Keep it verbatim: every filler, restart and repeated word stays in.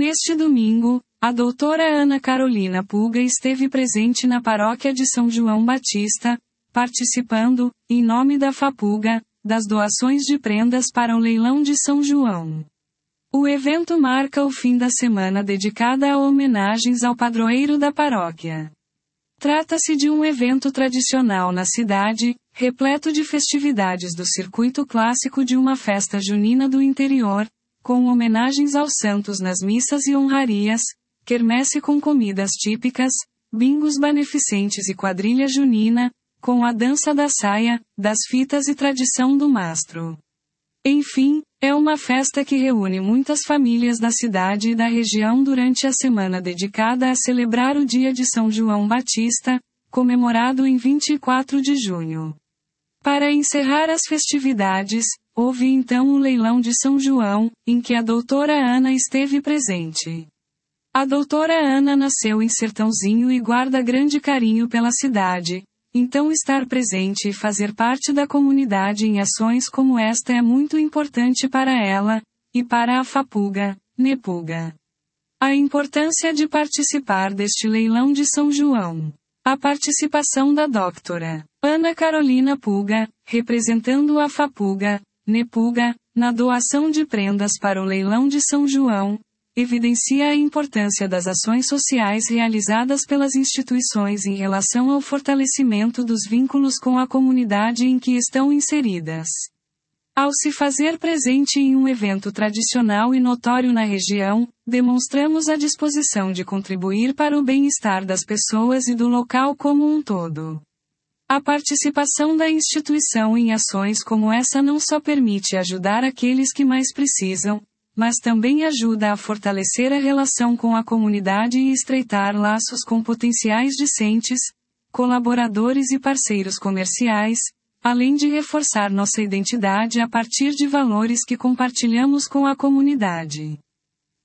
Neste domingo, a doutora Ana Carolina Pulga esteve presente na paróquia de São João Batista, participando, em nome da FAPulga, das doações de prendas para o leilão de São João. O evento marca o fim da semana dedicada a homenagens ao padroeiro da paróquia. Trata-se de um evento tradicional na cidade, repleto de festividades do circuito clássico de uma festa junina do interior, com homenagens aos santos nas missas e honrarias, quermesse com comidas típicas, bingos beneficentes e quadrilha junina, com a dança da saia, das fitas e tradição do mastro. Enfim, é uma festa que reúne muitas famílias da cidade e da região durante a semana dedicada a celebrar o dia de São João Batista, comemorado em vinte e quatro de junho. Para encerrar as festividades, houve então o leilão de São João, em que a doutora Ana esteve presente. A doutora Ana nasceu em Sertãozinho e guarda grande carinho pela cidade. Então estar presente e fazer parte da comunidade em ações como esta é muito importante para ela, e para a FAPulga, NEPulga. A importância de participar deste leilão de São João. A participação da doutora Ana Carolina Pulga, representando a FAPulga, NEPulga, na doação de prendas para o leilão de São João, evidencia a importância das ações sociais realizadas pelas instituições em relação ao fortalecimento dos vínculos com a comunidade em que estão inseridas. Ao se fazer presente em um evento tradicional e notório na região, demonstramos a disposição de contribuir para o bem-estar das pessoas e do local como um todo. A participação da instituição em ações como essa não só permite ajudar aqueles que mais precisam, mas também ajuda a fortalecer a relação com a comunidade e estreitar laços com potenciais discentes, colaboradores e parceiros comerciais, além de reforçar nossa identidade a partir de valores que compartilhamos com a comunidade.